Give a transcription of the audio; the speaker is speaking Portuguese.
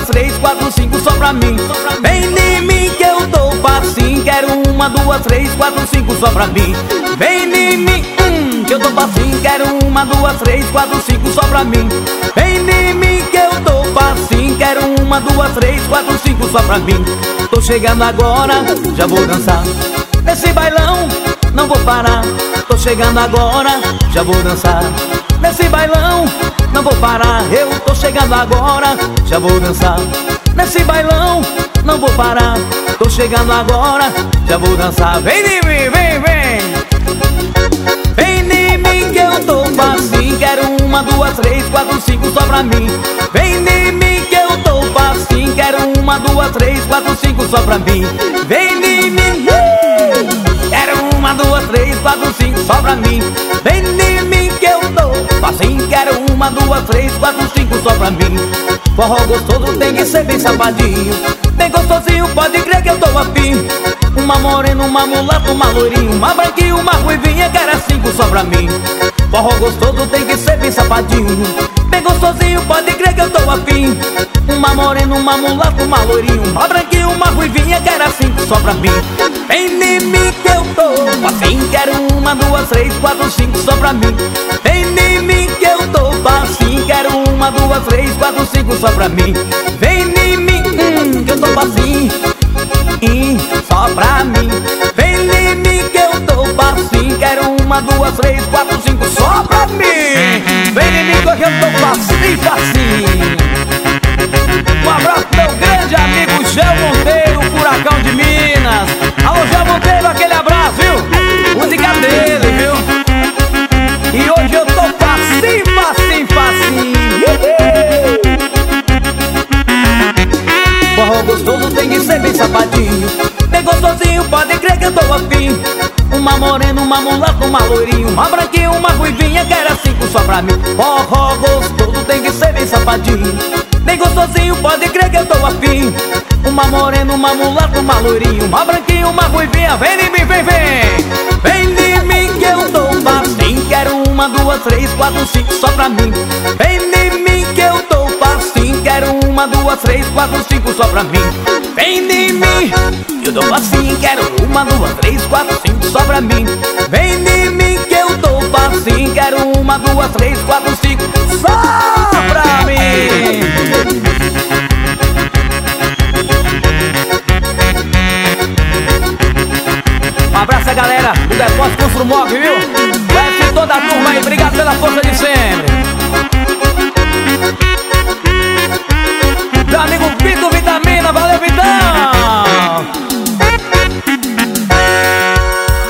duas, três, quatro, cinco só pra mim. Vem em mim que eu tô facinho. Quero uma, duas, três, quatro, cinco só pra mim. Vem em mim, que eu tô facinho. Quero uma, duas, três, quatro, cinco só pra mim. Vem em mim que eu tô facinho. Quero uma, duas, três, quatro, cinco só pra mim. Tô chegando agora, já vou dançar nesse bailão, não vou parar. Tô chegando agora, já vou dançar nesse bailão, não vou parar. Eu tô chegando agora, já vou dançar nesse bailão, não vou parar. Tô chegando agora, já vou dançar. Vem em mim, vem, vem. Vem em mim que eu tô facinho. Quero uma, duas, três, quatro, cinco só pra mim. Vem em mim que eu tô facinho. Quero uma, duas, três, quatro, cinco só pra mim. Vem em mim, quero uma, duas, três, quatro, cinco só pra mim. Vem em mim que eu tô facinho. Quero uma, duas, três, quatro, cinco só pra mim. Forró gostoso tem que ser bem sapadinho, bem gostosinho, pode crer que eu tô afim. Uma morena, uma mulata, uma loirinha, uma branquinha, uma ruivinha, quero cinco só pra mim. Forró gostoso tem que ser bem sapadinho, bem gostosinho, pode crer que eu tô afim. Uma morena, uma mulata, uma loirinha, uma branquinha, uma ruivinha, quero cinco só pra mim. Vem em mim que eu tô facinho. Quero uma, duas, três, quatro, cinco só pra mim. Vem em mim que eu tô facinho. Quero uma, duas, três, quatro, cinco só pra mim. Vem em mim, que eu tô facinho, só pra mim. Vem em mim que eu tô facinho. Quero uma, duas, três, quatro, cinco só pra mim. Vem em mim que eu tô facinho, facinho. Um abraço pro meu grande amigo Gel Monteiro, Furacão de Minas. Alô, Gel Monteiro, aquele abraço, viu? Música dele, viu? E hoje eu tô facinho, facinho, facinho. Forró gostoso tem que ser bem sapadinho, bem gostosinho, pode crer que eu tô afim. Uma morena, uma mulata, uma loirinha, uma branquinha, uma ruivinha, quero cinco só pra mim. Forró gostoso tem que ser bem sapadinho, bem gostosinho, pode crer que eu tô afim. Uma morena, uma mulata, uma loirinha, uma branquinha, uma ruivinha, vem em mim, vem, vem. Vem em mim que eu tô facinho. Quero uma, duas, três, quatro, cinco só pra mim. Vem em mim que eu tô facinho. Quero uma, duas, três, quatro, cinco só pra mim. Vem em mim que eu tô facinho. Quero uma, duas, três, quatro, cinco só pra mim. Vem em mim que eu tô facinho. Quero uma, duas, três, quatro, cinco só pra mim. Um abraço a galera do Depósito Construmóvel, viu? Conhece toda a turma aí, obrigado pela força de sempre.